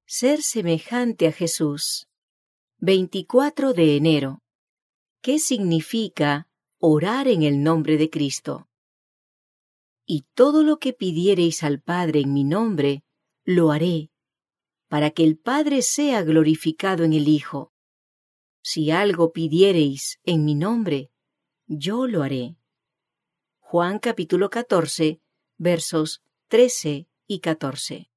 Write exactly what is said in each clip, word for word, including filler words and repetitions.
Ser semejante a Jesús. veinticuatro de enero. ¿Qué significa orar en el nombre de Cristo? Y todo lo que pidiereis al Padre en mi nombre, lo haré, para que el Padre sea glorificado en el Hijo. Si algo pidiereis en mi nombre, yo lo haré. Juan capítulo catorce, versos trece y catorce.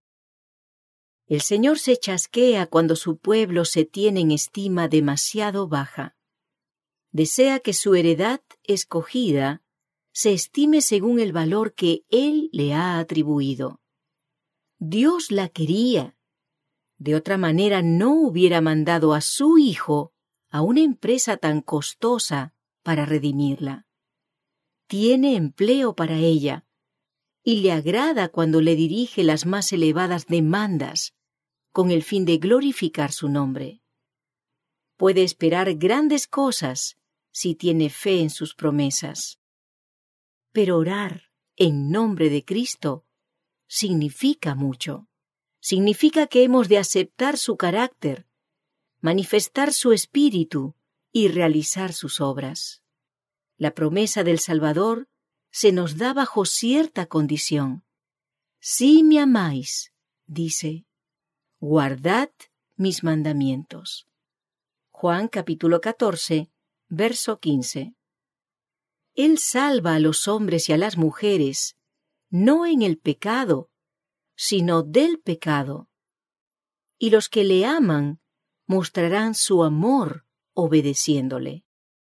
El Señor se chasquea cuando su pueblo se tiene en estima demasiado baja. Desea que su heredad escogida se estime según el valor que Él le ha atribuido. Dios la quería. De otra manera no hubiera mandado a su Hijo a una empresa tan costosa para redimirla. Tiene empleo para ella y le agrada cuando le dirige las más elevadas demandas con el fin de glorificar su nombre. Puede esperar grandes cosas si tiene fe en sus promesas. Pero orar en nombre de Cristo significa mucho. Significa que hemos de aceptar su carácter, manifestar su espíritu y realizar sus obras. La promesa del Salvador se nos da bajo cierta condición. Si me amáis, dice, guardad mis mandamientos. Juan capítulo catorce, verso quince. Él salva a los hombres y a las mujeres, no en el pecado, sino del pecado. Y los que le aman mostrarán su amor obedeciéndole.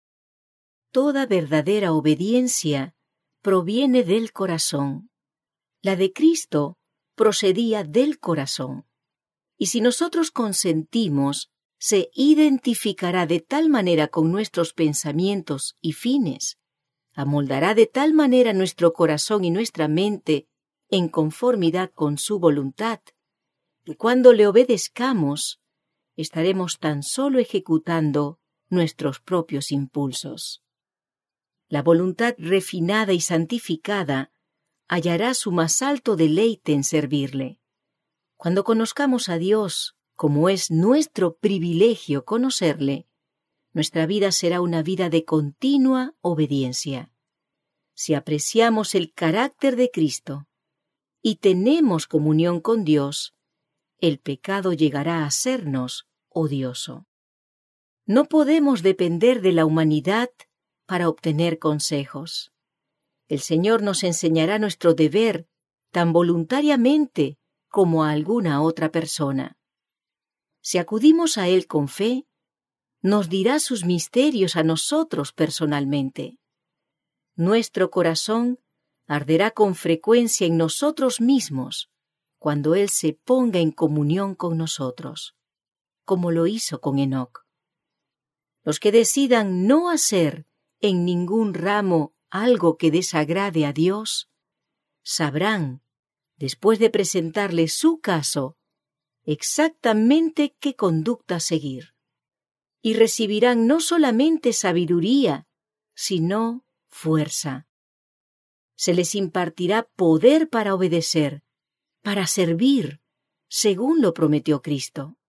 Toda verdadera obediencia proviene del corazón. La de Cristo procedía del corazón. Y si nosotros consentimos, se identificará de tal manera con nuestros pensamientos y fines, amoldará de tal manera nuestro corazón y nuestra mente en conformidad con su voluntad, y cuando le obedezcamos, estaremos tan solo ejecutando nuestros propios impulsos. La voluntad refinada y santificada hallará su más alto deleite en servirle. Cuando conozcamos a Dios, como es nuestro privilegio conocerle, nuestra vida será una vida de continua obediencia. Si apreciamos el carácter de Cristo y tenemos comunión con Dios, el pecado llegará a sernos odioso. No podemos depender de la humanidad para obtener consejos. El Señor nos enseñará nuestro deber tan voluntariamente como a alguna otra persona. Si acudimos a Él con fe, nos dirá sus misterios a nosotros personalmente. Nuestro corazón arderá con frecuencia en nosotros mismos cuando Él se ponga en comunión con nosotros, como lo hizo con Enoc. Los que decidan no hacer en ningún ramo algo que desagrade a Dios, sabrán, después de presentarle su caso, exactamente qué conducta seguir. Y recibirán no solamente sabiduría, sino fuerza. Se les impartirá poder para obedecer, para servir, según lo prometió Cristo.